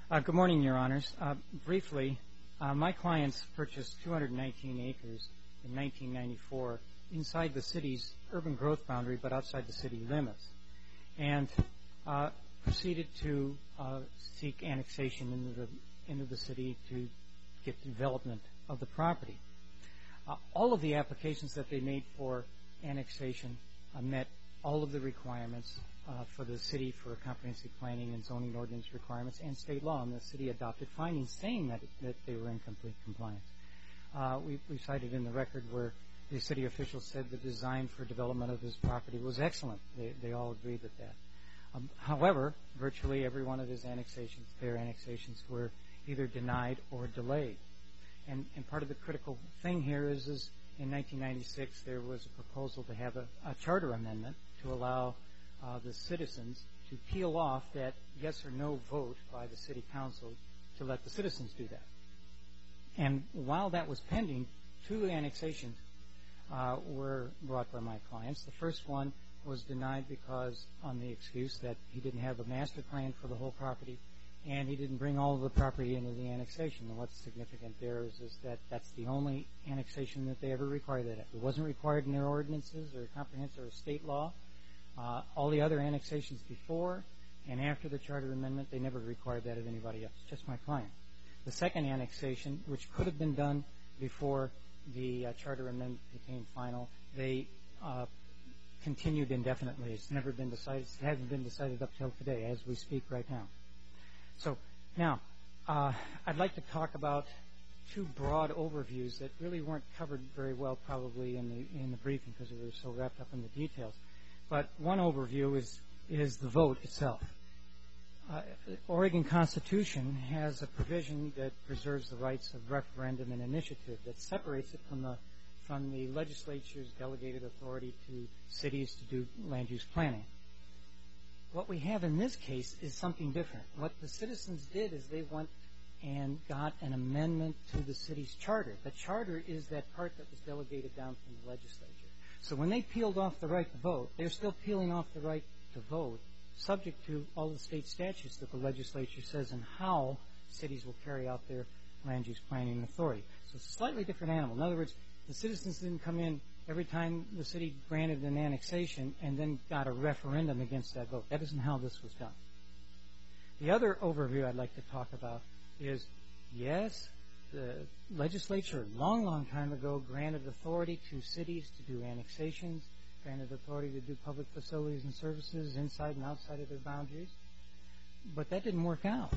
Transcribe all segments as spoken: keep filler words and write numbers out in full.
Uh, good morning, Your Honors. Uh, briefly, uh, my clients purchased two hundred nineteen acres in nineteen ninety-four inside the city's urban growth boundary, but outside the city limits, and uh, proceeded to uh, seek annexation into the into the city to get development of the property. Uh, all of the applications that they made for annexation uh, met all of the requirements uh, for the city for comprehensive planning and zoning ordinance requirements and state law, and the city adopted findings saying that, that they were in complete compliance. Uh, we, we cited in the record where the city officials said the design for development of this property was excellent. They, they all agreed with that. Um, however, virtually every one of his annexations, their annexations, were either denied or delayed. And, and part of the critical thing here is, is in nineteen ninety-six there was a proposal to have a, a charter amendment to allow uh, the citizens to peel off that yes or no vote by the city council to let the citizens do that. And while that was pending, two annexations uh, were brought by my clients. The first one was denied because on the excuse that he didn't have a master plan for the whole property, and he didn't bring all of the property into the annexation. And what's significant there is, is that that's the only annexation that they ever required that. It wasn't required in their ordinances or comprehensive or state law. Uh, all the other annexations before and after the charter amendment, they never required that of anybody else, just my client. The second annexation, which could have been done before the uh, charter amendment became final, they uh, continued indefinitely. It's never been decided. It hasn't been decided up till today as we speak right now. So now, uh, I'd like to talk about two broad overviews that really weren't covered very well probably in the in the briefing because we were so wrapped up in the details. But one overview is is the vote itself. Uh, the Oregon Constitution has a provision that preserves the rights of referendum and initiative that separates it from the from the legislature's delegated authority to cities to do land use planning. What we have in this case is something different. What the citizens did is they went and got an amendment to the city's charter. The charter is that part that was delegated down from the legislature. So when they peeled off the right to vote, they're still peeling off the right to vote, subject to all the state statutes that the legislature says and how cities will carry out their land use planning authority. So it's a slightly different animal. In other words, the citizens didn't come in every time the city granted an annexation and then got a referendum against that vote. That isn't how this was done. The other overview I'd like to talk about is, yes, the legislature a long, long time ago granted authority to cities to do annexations, granted authority to do public facilities and services inside and outside of their boundaries. But that didn't work out.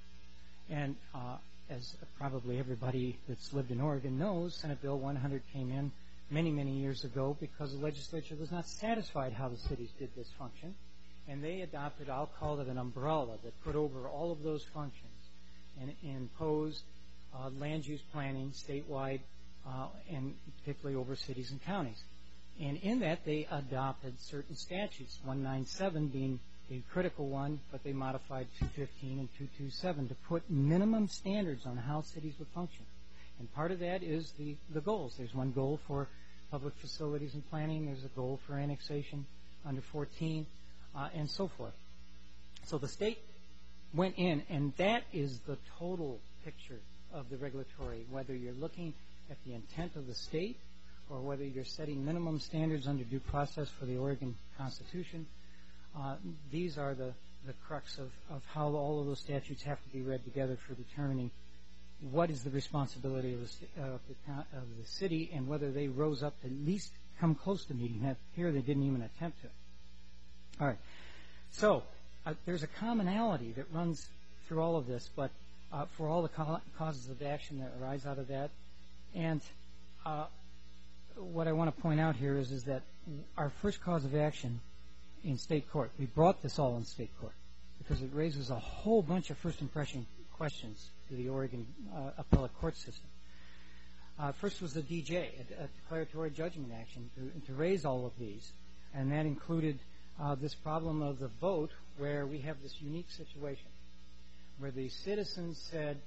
And uh, as probably everybody that's lived in Oregon knows, Senate Bill one hundred came in many, many years ago because the legislature was not satisfied how the cities did this function. And they adopted, I'll call it an umbrella, that put over all of those functions and, and imposed uh, land use planning statewide uh, and particularly over cities and counties. And in that, they adopted certain statutes, one ninety-seven being a critical one, but they modified two fifteen and two twenty-seven to put minimum standards on how cities would function. And part of that is the, the goals. There's one goal for public facilities and planning. There's a goal for annexation under fourteen, uh, and so forth. So the state went in, and that is the total picture of the regulatory, whether you're looking at the intent of the state or whether you're setting minimum standards under due process for the Oregon Constitution. Uh, these are the, the crux of, of how all of those statutes have to be read together for determining what is the responsibility of the, uh, of the, of the city and whether they rose up to at least come close to meeting that. Here they didn't even attempt to. All right. So uh, there's a commonality that runs through all of this, but uh, for all the co- causes of action that arise out of that. And uh, what I want to point out here is, is that our first cause of action in state court, we brought this all in state court because it raises a whole bunch of first impression questions to the Oregon uh, appellate court system. Uh, first was the D J, a, a declaratory judgment action, to, to raise all of these, and that included uh, this problem of the vote, where we have this unique situation where the citizens said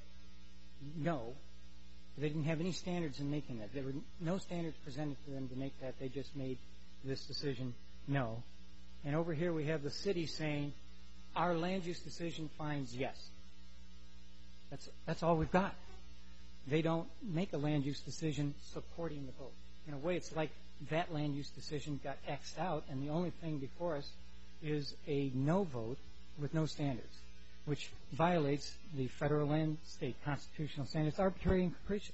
no. They didn't have any standards in making that. There were no standards presented to them to make that. They just made this decision no. And over here we have the city saying our land use decision finds yes. That's, that's all we've got. They don't make a land use decision supporting the vote. In a way, it's like that land use decision got X'd out, and the only thing before us is a no vote with no standards, which violates the federal and state constitutional standards, arbitrary and capricious.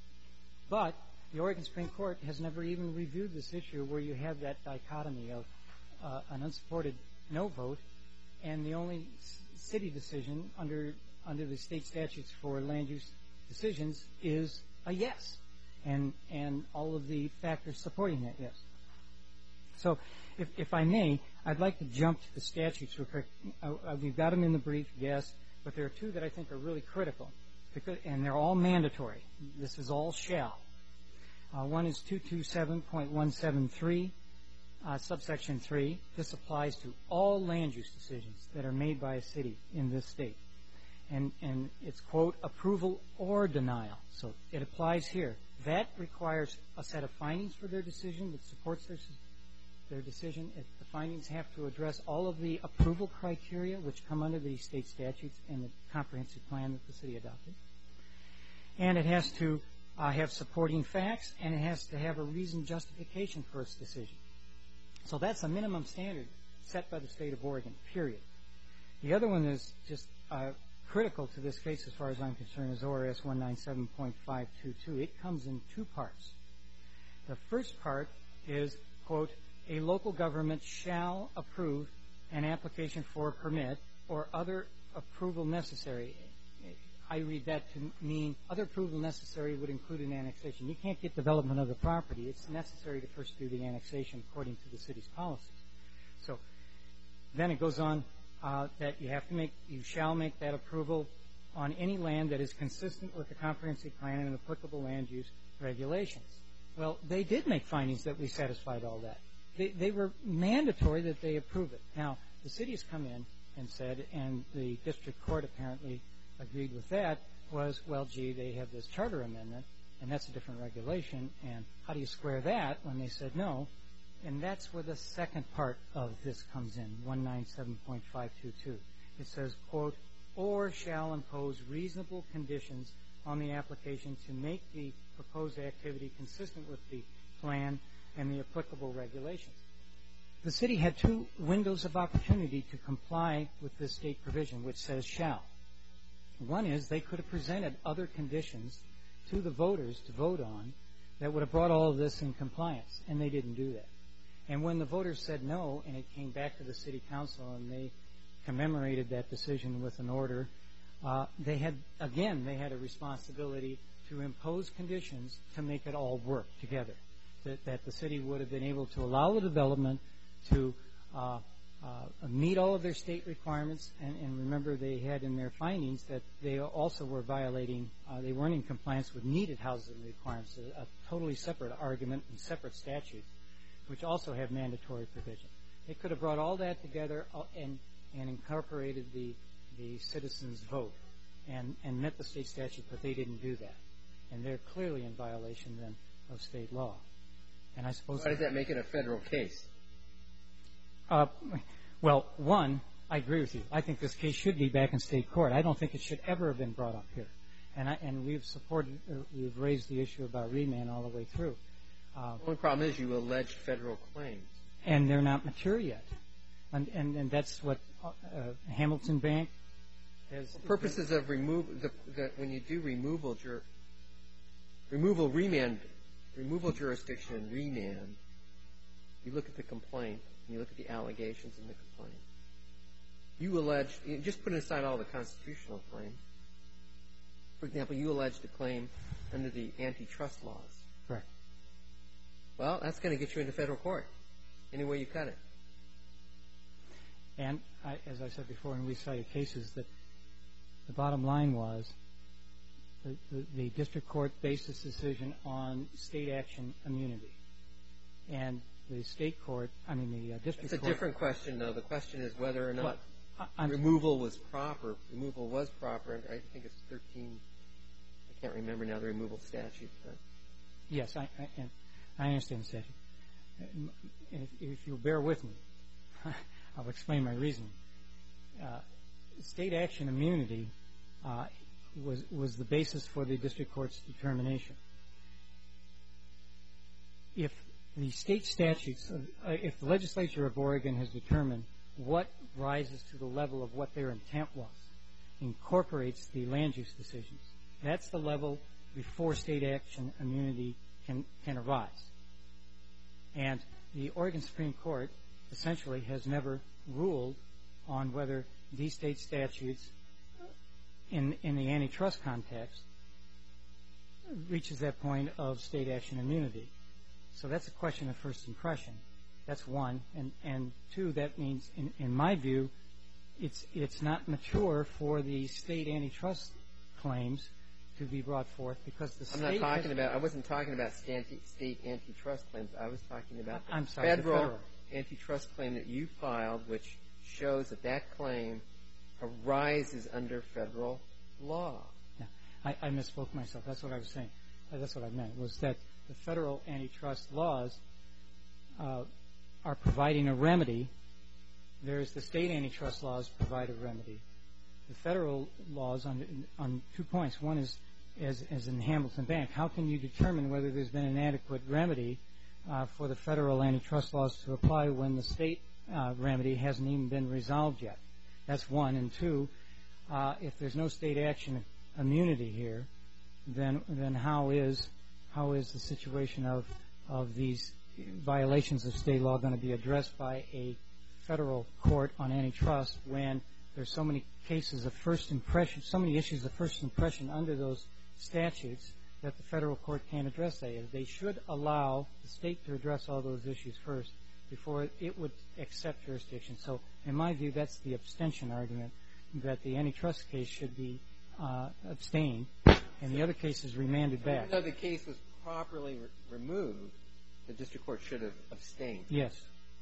But the Oregon Supreme Court has never even reviewed this issue where you have that dichotomy of uh, an unsupported no vote, and the only city decision under under the state statutes for land use decisions is a yes, and and all of the factors supporting that yes. So, if, if I may, I'd like to jump to the statutes real quick. Uh, uh, we've got them in the brief, yes, but there are two that I think are really critical, because, and they're all mandatory. This is all shall. Uh, one is two twenty-seven point one seven three, uh, subsection three. This applies to all land use decisions that are made by a city in this state. And, and it's, quote, approval or denial. So it applies here. That requires a set of findings for their decision that supports their, their decision. It, the findings have to address all of the approval criteria which come under the state statutes and the comprehensive plan that the city adopted. And it has to uh, have supporting facts, and it has to have a reasoned justification for its decision. So that's a minimum standard set by the state of Oregon, period. The other one is just uh, critical to this case as far as I'm concerned is O R S one ninety-seven point five two two. It comes in two parts. The first part is, quote, a local government shall approve an application for a permit or other approval necessary. I read that to mean other approval necessary would include an annexation. You can't get development of the property. It's necessary to first do the annexation according to the city's policies. So then it goes on uh, that you have to make, you shall make that approval on any land that is consistent with the comprehensive plan and applicable land use regulations. Well, they did make findings that we satisfied all that. They, they were mandatory that they approve it. Now, the city has come in and said, and the district court apparently agreed with that, was, well, gee, they have this charter amendment, and that's a different regulation, and how do you square that when they said no? And that's where the second part of this comes in, one ninety-seven point five two two. It says, quote, or shall impose reasonable conditions on the application to make the proposed activity consistent with the plan and the applicable regulations. The city had two windows of opportunity to comply with this state provision, which says shall. One is they could have presented other conditions to the voters to vote on that would have brought all of this in compliance, and they didn't do that. And when the voters said no, and it came back to the city council and they commemorated that decision with an order, uh, they had, again, they had a responsibility to impose conditions to make it all work together, that, that the city would have been able to allow the development to uh, uh, meet all of their state requirements, and, and remember they had in their findings that they also were violating, uh, they weren't in compliance with needed housing requirements, a, a totally separate argument and separate statutes, which also have mandatory provision. They could have brought all that together and, and incorporated the, the citizens' vote and, and met the state statute, but they didn't do that. And they're clearly in violation then of state law. And I suppose... Why does that make it a federal case? Uh, well, one, I agree with you. I think this case should be back in state court. I don't think it should ever have been brought up here. And, I, and we've supported, uh, we've raised the issue about remand all the way through. Uh, the only problem is you alleged federal claims. And they're not mature yet. And, and, and that's what uh, uh, Hamilton Bank has... For purposes of removal, the, the, when you do removal, jur, removal remand, removal jurisdiction and remand, you look at the complaint, and you look at the allegations in the complaint. You allege, you just put aside all the constitutional claims. For example, you alleged a claim under the antitrust laws. Correct. Well, that's going to get you into federal court, any way you cut it. And I, as I said before, and we cited cases, that the bottom line was the, the, the district court based its decision on state action immunity. And the state court, I mean the uh, district court... It's a court, different question, though. The question is whether or not well, removal was proper. Removal was proper. I think it's thirteen... I can't remember now the removal statute. But. Yes, I, I, and I understand the statute. If, if you'll bear with me, I'll explain my reasoning. Uh, state action immunity uh, was, was the basis for the district court's determination. If the state statutes, uh, if the legislature of Oregon has determined what rises to the level of what their intent was, incorporates the land use decisions, that's the level before state action immunity can, can arise. And the Oregon Supreme Court essentially has never ruled on whether these state statutes in, in the antitrust context reaches that point of state action immunity. So that's a question of first impression. That's one. And, and two, that means, in, in my view, it's, it's not mature for the state antitrust claims to be brought forth because the state... I'm not talking about... I wasn't talking about state, state antitrust claims. I was talking about the I'm sorry, federal, the federal antitrust claim that you filed, which shows that that claim arises under federal law. Yeah. I, I misspoke myself. That's what I was saying. That's what I meant, was that the federal antitrust laws uh, are providing a remedy. There's the state antitrust laws provide a remedy. The federal laws on, on two points. One is, as, as in Hamilton Bank, how can you determine whether there's been an adequate remedy uh, for the federal antitrust laws to apply when the state uh, remedy hasn't even been resolved yet? That's one. And two, uh, if there's no state action immunity here, then then how is how is the situation of of these violations of state law going to be addressed by a federal court on antitrust when there's so many cases of first impression, so many issues of first impression under those statutes that the federal court can't address that? They should allow the state to address all those issues first before it would accept jurisdiction. So in my view, that's the abstention argument, that the antitrust case should be uh, abstained and the other case is remanded back. Even though the case was properly re- removed, the district court should have abstained. Yes.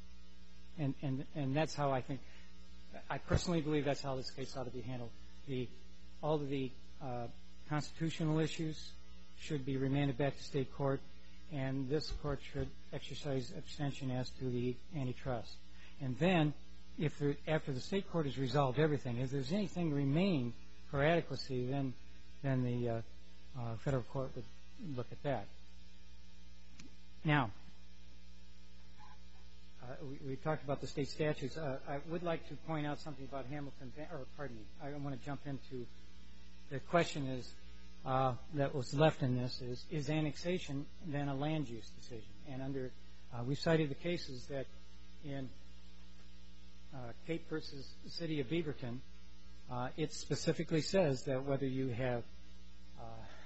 And, and, and that's how I think, I personally believe that's how this case ought to be handled. The, all of the uh, constitutional issues should be remanded back to state court, and this court should exercise abstention as to the antitrust. And then, if there, after the state court has resolved everything, if there's anything remaining for adequacy, then then the uh, uh, federal court would look at that. Now, uh, we, we talked about the state statutes. Uh, I would like to point out something about Hamilton, or pardon me, I want to jump into the question is, uh, that was left in this is, is annexation then a land use decision? And under, uh, we've cited the cases that in uh, Cape versus the city of Beaverton, uh, it specifically says that whether you have uh,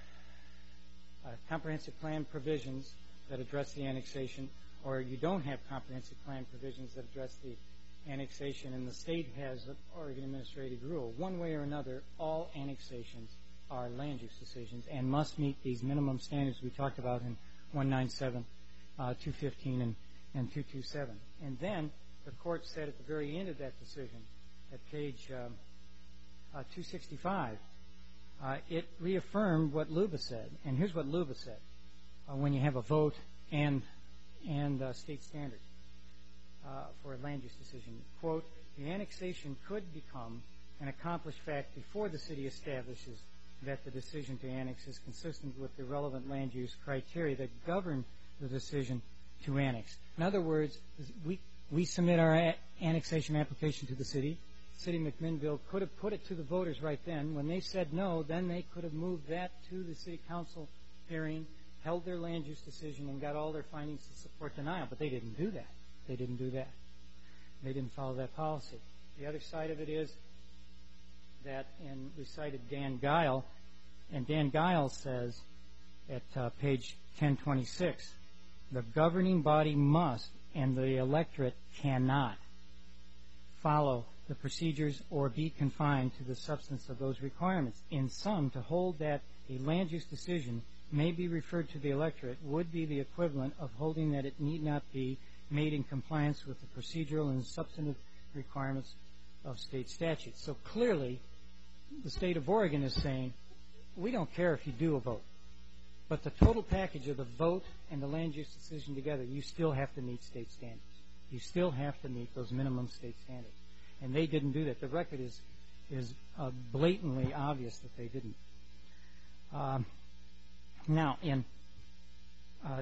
uh, comprehensive plan provisions that address the annexation or you don't have comprehensive plan provisions that address the annexation, and the state has an Oregon administrative rule, one way or another, all annexations are land use decisions and must meet these minimum standards we talked about in one ninety-seven, uh, two fifteen, and, and two twenty-seven. And then the court said at the very end of that decision, at page um, uh, two sixty-five, uh, it reaffirmed what Luba said. And here's what Luba said uh, when you have a vote and and uh, state standard uh, for a land use decision. Quote, the annexation could become an accomplished fact before the city establishes that the decision to annex is consistent with the relevant land use criteria that govern the decision to annex. In other words, we we submit our a- annexation application to the city. City McMinnville could have put it to the voters right then. When they said no, then they could have moved that to the city council hearing, held their land use decision, and got all their findings to support denial. But they didn't do that. They didn't do that. They didn't follow that policy. The other side of it is that, and we cited Dan Guile, and Dan Guile says at uh, page ten twenty-six, the governing body must, and the electorate cannot, follow the procedures or be confined to the substance of those requirements. In sum, to hold that a land use decision may be referred to the electorate would be the equivalent of holding that it need not be made in compliance with the procedural and substantive requirements of state statutes. So clearly, the state of Oregon is saying, we don't care if you do a vote, but the total package of the vote and the land use decision together, you still have to meet state standards. You still have to meet those minimum state standards. And they didn't do that. The record is is uh, blatantly obvious that they didn't. Um, now, in uh,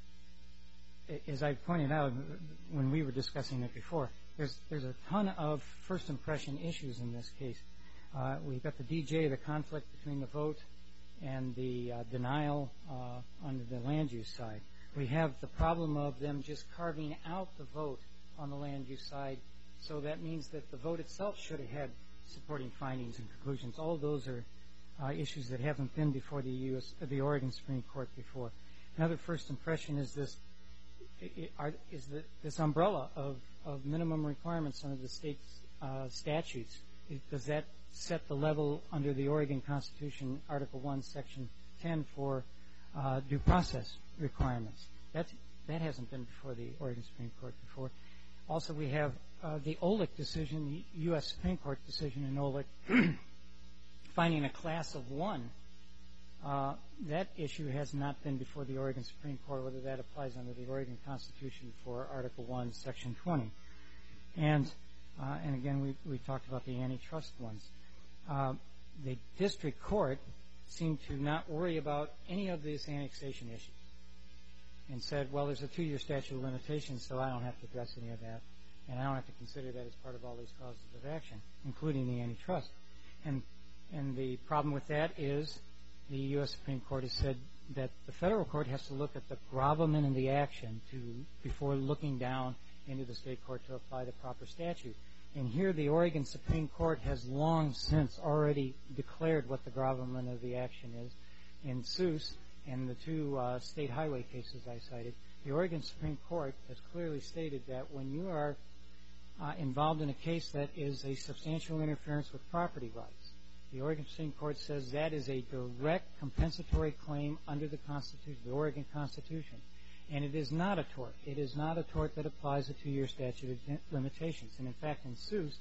as I pointed out when we were discussing it before, there's there's a ton of first impression issues in this case. Uh, we've got the D J, the conflict between the vote and the uh, denial uh, on the land use side. We have the problem of them just carving out the vote on the land use side, so that means that the vote itself should have had supporting findings and conclusions. All of those are uh, issues that haven't been before the U S, uh, the Oregon Supreme Court before. Another first impression is this are, is the, this umbrella of, of minimum requirements under the state's uh, statutes. It, does that set the level under the Oregon Constitution, Article one, Section ten, for uh, due process requirements? That's, that hasn't been before the Oregon Supreme Court before. Also, we have uh, the Olick decision, the U S Supreme Court decision in Olick, finding a class of one. Uh, that issue has not been before the Oregon Supreme Court, whether that applies under the Oregon Constitution for Article one, Section twenty. And, uh, and again, we, we talked about the antitrust ones. Uh, the district court seemed to not worry about any of these annexation issues and said, well, there's a two-year statute of limitations, so I don't have to address any of that, and I don't have to consider that as part of all these causes of action, including the antitrust. And, and the problem with that is the U S Supreme Court has said that the federal court has to look at the gravamen of the action to, before looking down into the state court to apply the proper statute. And here the Oregon Supreme Court has long since already declared what the gravamen of the action is. In Seuss and the two uh, state highway cases I cited, the Oregon Supreme Court has clearly stated that when you are uh, involved in a case that is a substantial interference with property rights, the Oregon Supreme Court says that is a direct compensatory claim under the Constitution, the Oregon Constitution. And it is not a tort. It is not a tort that applies a two-year statute of limitations. And, in fact, in Seuss,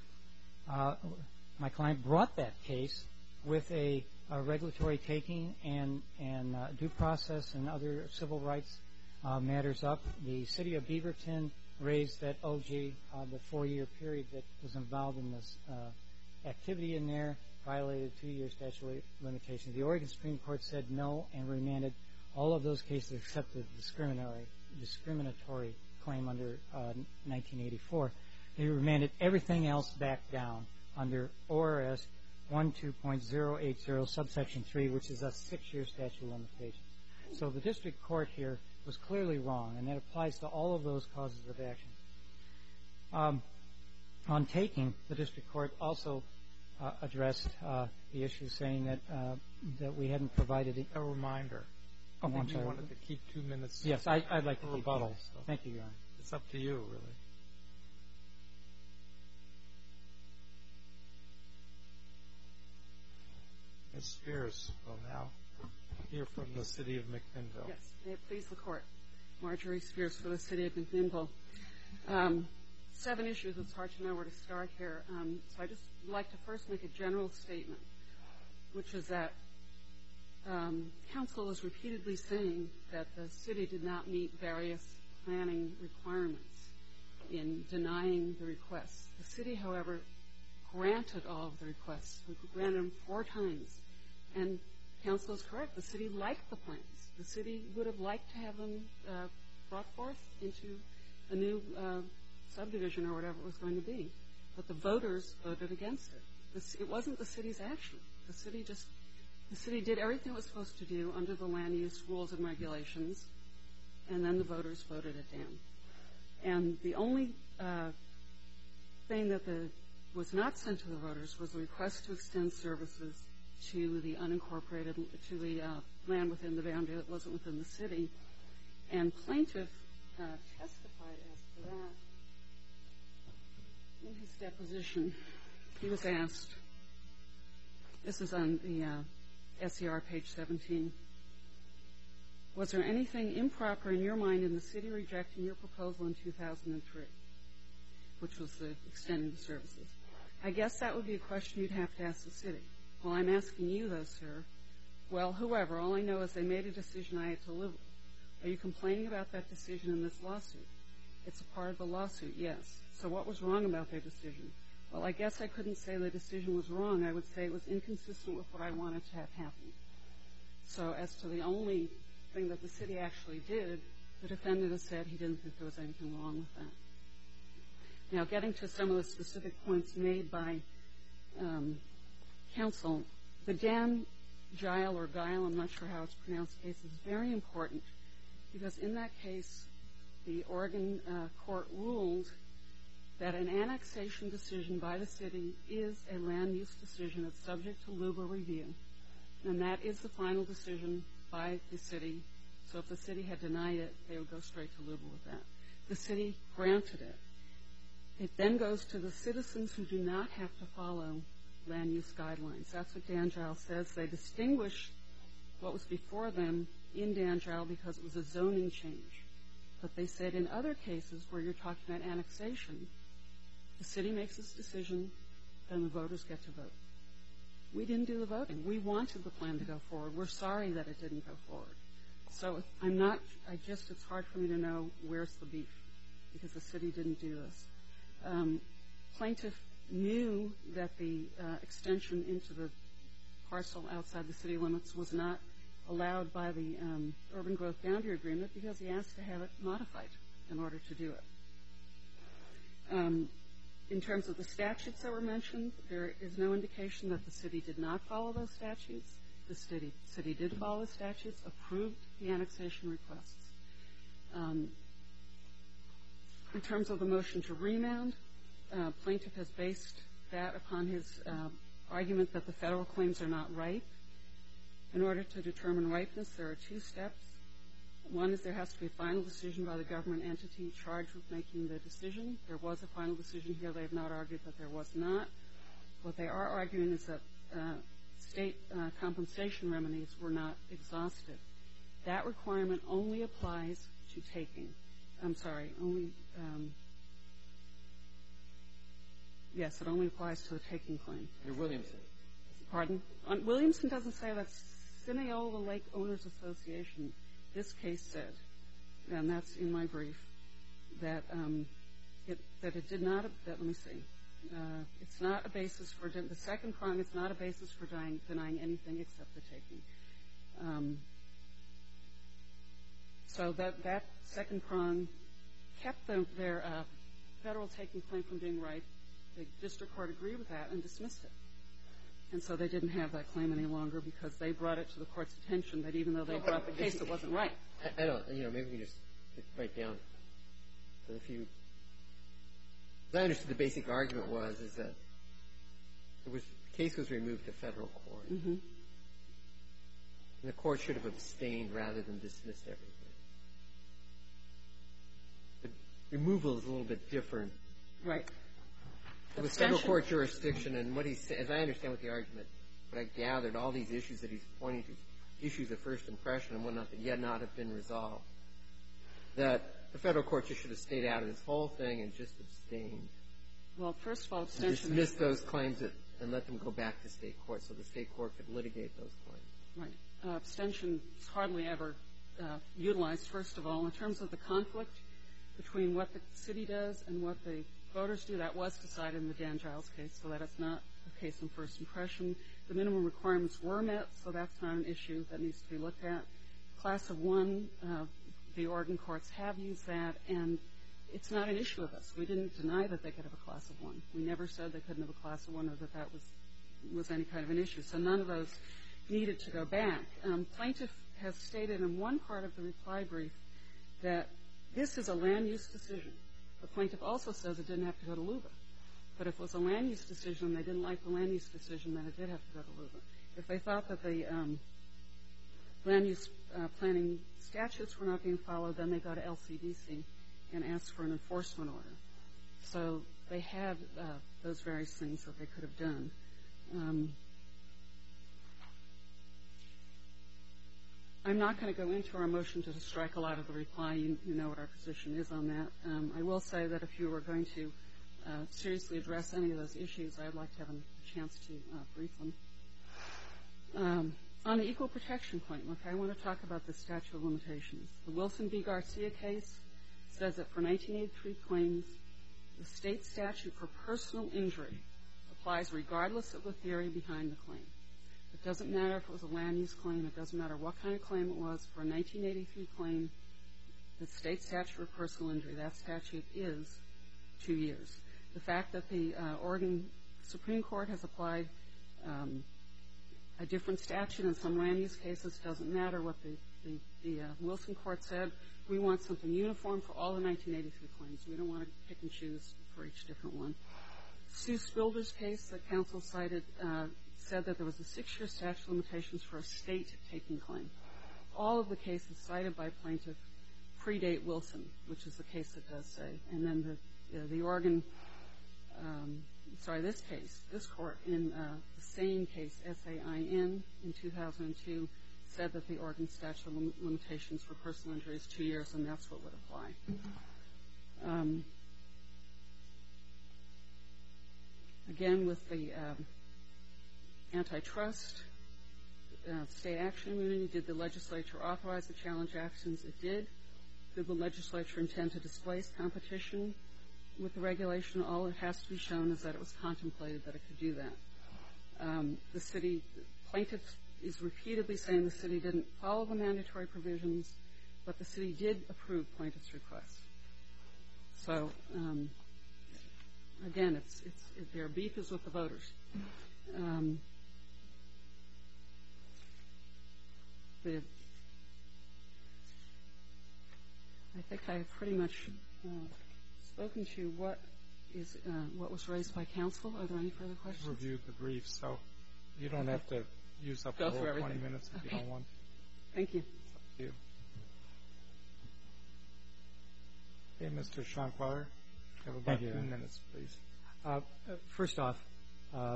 uh, my client brought that case with a, a regulatory taking and, and uh, due process and other civil rights uh, matters up. The city of Beaverton raised that, oh, gee, uh, the four-year period that was involved in this uh, activity in there violated two-year statute of limitations. The Oregon Supreme Court said no and remanded all of those cases except the discriminatory, discriminatory claim under uh, nineteen eighty-four. They remanded everything else back down under O R S twelve point oh eight oh subsection three, which is a six-year statute of limitations. So the district court here was clearly wrong, and that applies to all of those causes of action. Um, on taking, the district court also uh, addressed uh, the issue, saying that uh, that we hadn't provided a, a reminder. I think you wanted to keep two minutes. Yes, I, I'd like to keep rebuttal. Minutes, so. Thank you, Your Honor. It's up to you, really. Miz Spears will now hear from the city of McMinnville. Yes, may it please the court. Marjorie Spears for the city of McMinnville. Um, seven issues. It's hard to know where to start here. Um, so I just like to first make a general statement, which is that Um, council is repeatedly saying that the city did not meet various planning requirements in denying the requests. The city, however, granted all of the requests. We granted them four times. And council is correct. The city liked the plans. The city would have liked to have them uh, brought forth into a new uh, subdivision or whatever it was going to be. But the voters voted against it. This, it wasn't the city's action. The city just The city did everything it was supposed to do under the land use rules and regulations, and then the voters voted it down. And the only uh, thing that the, was not sent to the voters was a request to extend services to the unincorporated, to the uh, land within the boundary that wasn't within the city. And plaintiff uh, testified as to that in his deposition. He was asked, this is on the uh, S E R page seventeen. Was there anything improper in your mind in the city rejecting your proposal in two thousand three, which was the extending the services? I guess that would be a question you'd have to ask the city. Well, I'm asking you, though, sir. Well, whoever, all I know is they made a decision I had to live with. Are you complaining about that decision in this lawsuit? It's a part of the lawsuit, yes. So what was wrong about their decision? Well, I guess I couldn't say the decision was wrong. I would say it was inconsistent with what I wanted to have happen. So as to the only thing that the city actually did, the defendant has said he didn't think there was anything wrong with that. Now, getting to some of the specific points made by um, counsel, the Dan Gile or Guile, I'm not sure how it's pronounced, case is very important because in that case, the Oregon uh, court ruled that an annexation decision by the city is a land use decision that's subject to LUBA review, and that is the final decision by the city. So if the city had denied it, they would go straight to LUBA with that. The city granted it. It then goes to the citizens who do not have to follow land use guidelines. That's what Dan Gile says. They distinguish what was before them in Dan Gile because it was a zoning change. But they said in other cases where you're talking about annexation, the city makes its decision, then the voters get to vote. We didn't do the voting. We wanted the plan to go forward. We're sorry that it didn't go forward. So I'm not, I just, it's hard for me to know where's the beef because the city didn't do this. Um, plaintiff knew that the uh, extension into the parcel outside the city limits was not allowed by the um, Urban Growth Boundary Agreement because he asked to have it modified in order to do it. Um, in terms of the statutes that were mentioned, there is no indication that the city did not follow those statutes. The city, city did follow the statutes, approved the annexation requests. Um, in terms of the motion to remand, uh, plaintiff has based that upon his uh, argument that the federal claims are not ripe. In order to determine ripeness, there are two steps. One is there has to be a final decision by the government entity charged with making the decision. There was a final decision here. They have not argued that there was not. What they are arguing is that uh, state uh, compensation remedies were not exhausted. That requirement only applies to taking. I'm sorry, only, um, yes, it only applies to the taking claim. Under Williamson. Pardon? On, Williamson doesn't say that. Cineola Lake Owners Association, this case said, and that's in my brief, that um, it, that it did not, that, let me see, uh, it's not a basis for, the second prong, it's not a basis for denying, denying anything except the taking. Um, so that, that second prong kept the, their uh, federal taking claim from being right. The district court agreed with that and dismissed it. And so they didn't have that claim any longer because they brought it to the court's attention that even though they brought the case, it wasn't right. I, I don't, you know, maybe we can just write down for the few. As I understood the basic argument was is that it was, the case was removed to federal court. Mm-hmm. And the court should have abstained rather than dismissed everything. But removal is a little bit different. Right. It was federal court jurisdiction, and what he said, as I understand what the argument, what I gathered, all these issues that he's pointing to, issues of first impression and whatnot that yet not have been resolved, that the federal court just should have stayed out of this whole thing and just abstained. Well, first of all, abstention. And dismissed those claims that, and let them go back to state court so the state court could litigate those claims. Right. Uh, abstention is hardly ever uh, utilized, first of all. In terms of the conflict between what the city does and what the voters do, that was decided in the Dan Giles case, so that it's not a case in first impression. The minimum requirements were met, so that's not an issue that needs to be looked at. Class of one, uh, the Oregon courts have used that, and it's not an issue with us. We didn't deny that they could have a class of one. We never said they couldn't have a class of one or that that was, was any kind of an issue. So none of those needed to go back. Um, plaintiff has stated in one part of the reply brief that this is a land use decision. The plaintiff also says it didn't have to go to LUBA. But if it was a land use decision and they didn't like the land use decision, then it did have to go to LUBA. If they thought that the um, land use uh, planning statutes were not being followed, then they go to L C D C and ask for an enforcement order. So they had uh, those various things that they could have done. Um, I'm not going to go into our motion to strike a lot of the reply. You, you know what our position is on that. Um, I will say that if you were going to uh, seriously address any of those issues, I'd like to have a chance to uh, brief them. Um, on the equal protection claim, okay, I want to talk about the statute of limitations. The Wilson v. Garcia case says that for nineteen eighty-three claims, the state statute for personal injury applies regardless of the theory behind the claim. It doesn't matter if it was a land use claim. It doesn't matter what kind of claim it was. For a nineteen eighty-three claim, the state statute for personal injury, that statute is two years. The fact that the uh, Oregon Supreme Court has applied um, a different statute in some land use cases doesn't matter. What the, the, the uh, Wilson Court said, we want something uniform for all the nineteen eighty-three claims. We don't want to pick and choose for each different one. Sue Spilder's case that counsel cited uh, said that there was a six-year statute of limitations for a state taking claim. All of the cases cited by plaintiff predate Wilson, which is the case that does say. And then the, uh, the Oregon, um, sorry, this case, this court in uh, the same case, S A I N, in two thousand two, said that the Oregon statute of lim- limitations for personal injury is two years, and that's what would apply. Um, again, with the um, antitrust, uh, state action immunity, did the legislature authorize the challenge actions? It did. Did the legislature intend to displace competition with the regulation? All it has to be shown is that it was contemplated that it could do that. Um, the city, the plaintiff is repeatedly saying the city didn't follow the mandatory provisions, but the city did approve plaintiff's request. So, um, again, it's, it's, it, their beef is with the voters. Um, the, I think I have pretty much uh, spoken to what is uh, what was raised by counsel. Are there any further questions? I've reviewed the brief, so you don't have to use up Go the whole through twenty everything. minutes if Okay. you don't want. Thank you. It's up to you. Okay, Mister Shankwater, you have about Thank you, two Your Honor. minutes, please. Uh, uh, first off, uh, uh,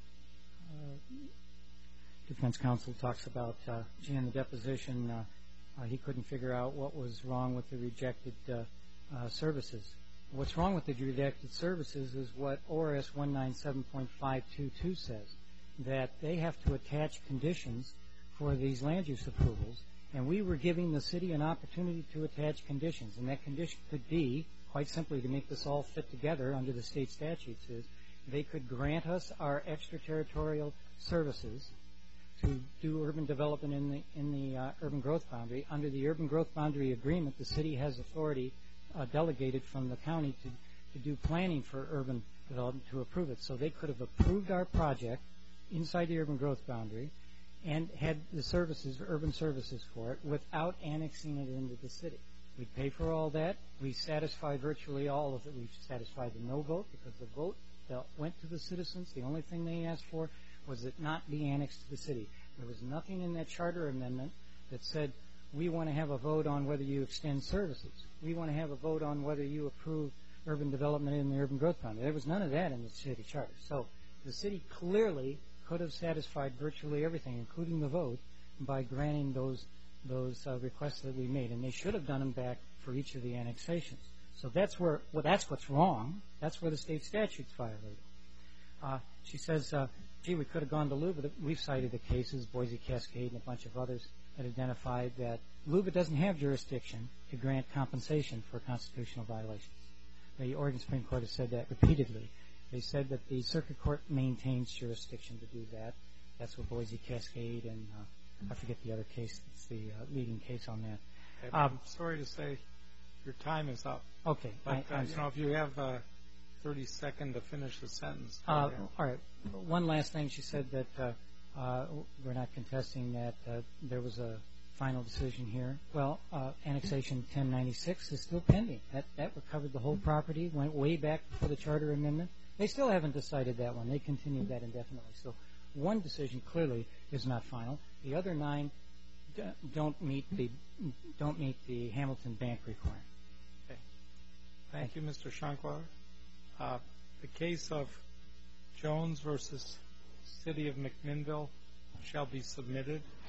defense counsel talks about, uh, gee, in the deposition, uh, uh, he couldn't figure out what was wrong with the rejected uh, uh, services. What's wrong with the rejected services is what O R S one ninety-seven point five two two says, that they have to attach conditions for these land use approvals, and we were giving the city an opportunity to attach conditions, and that condition could be, quite simply to make this all fit together under the state statutes, is they could grant us our extraterritorial services to do urban development in the in the uh, urban growth boundary. Under the urban growth boundary agreement, the city has authority uh, delegated from the county to, to do planning for urban development to approve it. So they could have approved our project inside the urban growth boundary and had the services, urban services for it, without annexing it into the city. We pay for all that. We satisfy virtually all of it. We satisfied the no vote because the vote that went to the citizens. The only thing they asked for was it not be annexed to the city. There was nothing in that charter amendment that said we want to have a vote on whether you extend services. We want to have a vote on whether you approve urban development in the urban growth boundary. There was none of that in the city charter. So the city clearly could have satisfied virtually everything, including the vote, by granting those those uh, requests that we made, and they should have done them back for each of the annexations. So that's where well, that's what's wrong. That's where the state statute's violated. Uh, she says, uh, gee, we could have gone to LUBA. We've cited the cases, Boise Cascade and a bunch of others, that identified that LUBA doesn't have jurisdiction to grant compensation for constitutional violations. The Oregon Supreme Court has said that repeatedly. They said that the circuit court maintains jurisdiction to do that. That's what Boise Cascade and uh, I forget the other case. It's the uh, leading case on that. Okay, Um, I'm sorry to say your time is up. Okay. But, I, uh, I'm you know, if you have uh, thirty seconds to finish the sentence. Uh, yeah. all right. One last thing. She said that uh, uh, we're not contesting that uh, there was a final decision here. Well, uh, annexation ten ninety-six is still pending. That that recovered the whole property, went way back before the charter amendment. They still haven't decided that one. They continued that indefinitely. So one decision clearly is not final. The other nine d- don't meet the don't meet the Hamilton Bank requirement. Okay. Thank you, Mister Shankwater. Uh, the case of Jones versus City of McMinnville shall be submitted.